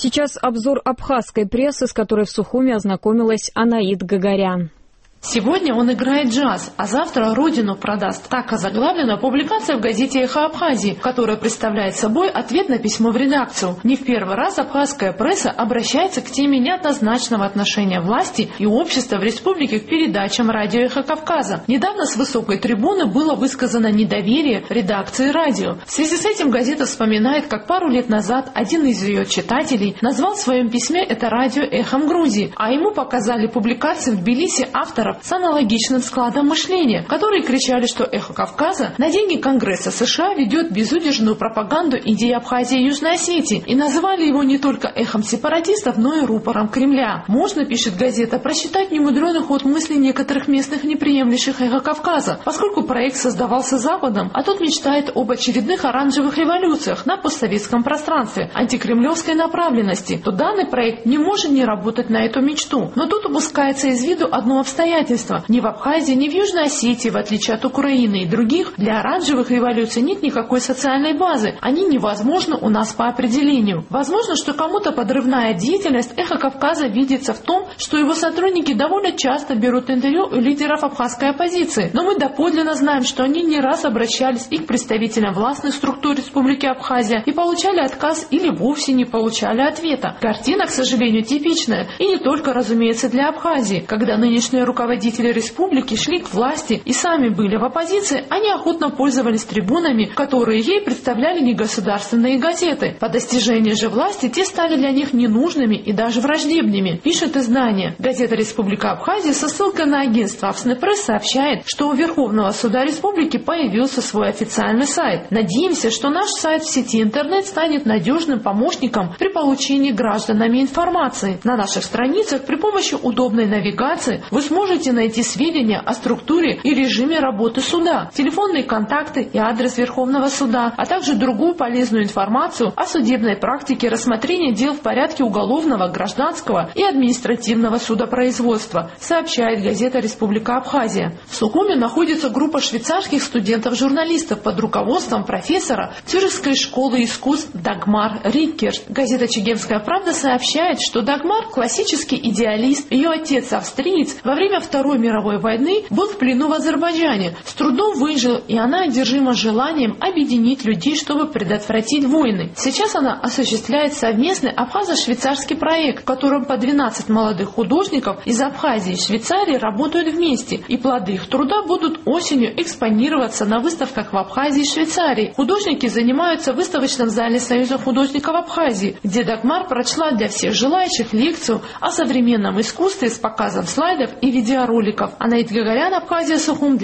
Сейчас обзор абхазской прессы, с которой в Сухуми ознакомилась Анаит Гагарян. Сегодня он играет джаз, а завтра родину продаст. Так озаглавлена публикация в газете «Эхо Абхазии», которая представляет собой ответ на письмо в редакцию. Не в первый раз абхазская пресса обращается к теме неоднозначного отношения власти и общества в республике к передачам радио «Эхо Кавказа». Недавно с высокой трибуны было высказано недоверие редакции радио. В связи с этим газета вспоминает, как пару лет назад один из ее читателей назвал в своем письме это радио «Эхом Грузии», а ему показали публикации в Тбилиси авторов с аналогичным складом мышления, которые кричали, что «Эхо Кавказа» на деньги Конгресса США ведет безудержную пропаганду идей Абхазии и Южной Осетии, и называли его не только эхом сепаратистов, но и рупором Кремля. Можно, пишет газета, просчитать немудреный ход мыслей некоторых местных, не приемлющих «Эхо Кавказа», поскольку проект создавался Западом, а тот мечтает об очередных оранжевых революциях на постсоветском пространстве, антикремлевской направленности, то данный проект не может не работать на эту мечту. Но тут упускается из виду одно обстоятельство. Ни в Абхазии, ни в Южной Осетии, в отличие от Украины и других, для оранжевых революций нет никакой социальной базы. Они невозможны у нас по определению. Возможно, что кому-то подрывная деятельность «Эхо Кавказа» видится в том, что его сотрудники довольно часто берут интервью у лидеров абхазской оппозиции. Но мы доподлинно знаем, что они не раз обращались и к представителям властных структур Республики Абхазия и получали отказ или вовсе не получали ответа. Картина, к сожалению, типичная. И не только, разумеется, для Абхазии. Когда нынешние руководители республики шли к власти и сами были в оппозиции, они охотно пользовались трибунами, которые ей представляли негосударственные газеты. По достижении же власти те стали для них ненужными и даже враждебными, пишет издание. Газета «Республика Абхазия» со ссылкой на агентство «Авснепресс» сообщает, что у Верховного суда республики появился свой официальный сайт. Надеемся, что наш сайт в сети интернет станет надежным помощником при получении гражданами информации. На наших страницах при помощи удобной навигации вы сможете найти сведения о структуре и режиме работы суда, телефонные контакты и адрес Верховного суда, а также другую полезную информацию о судебной практике рассмотрения дел в порядке уголовного, гражданского и административного судопроизводства, сообщает газета «Республика Абхазия». В Сухуми находится группа швейцарских студентов-журналистов под руководством профессора Цюрихской школы искусств Дагмар Риккерт. Газета «Чегемская правда» сообщает, что Дагмар – классический идеалист, ее отец австриец, во время Второй мировой войны был в плену в Азербайджане, с трудом выжил, и она одержима желанием объединить людей, чтобы предотвратить войны. Сейчас она осуществляет совместный абхазо-швейцарский проект, в котором по 12 молодых художников из Абхазии и Швейцарии работают вместе, и плоды их труда будут осенью экспонироваться на выставках в Абхазии и Швейцарии. Художники занимаются в выставочном зале Союза художников Абхазии, где Дагмар прочла для всех желающих лекцию о современном искусстве с показом слайдов и видеороликов. Анаит Гагарян, Абхазия, Сухум.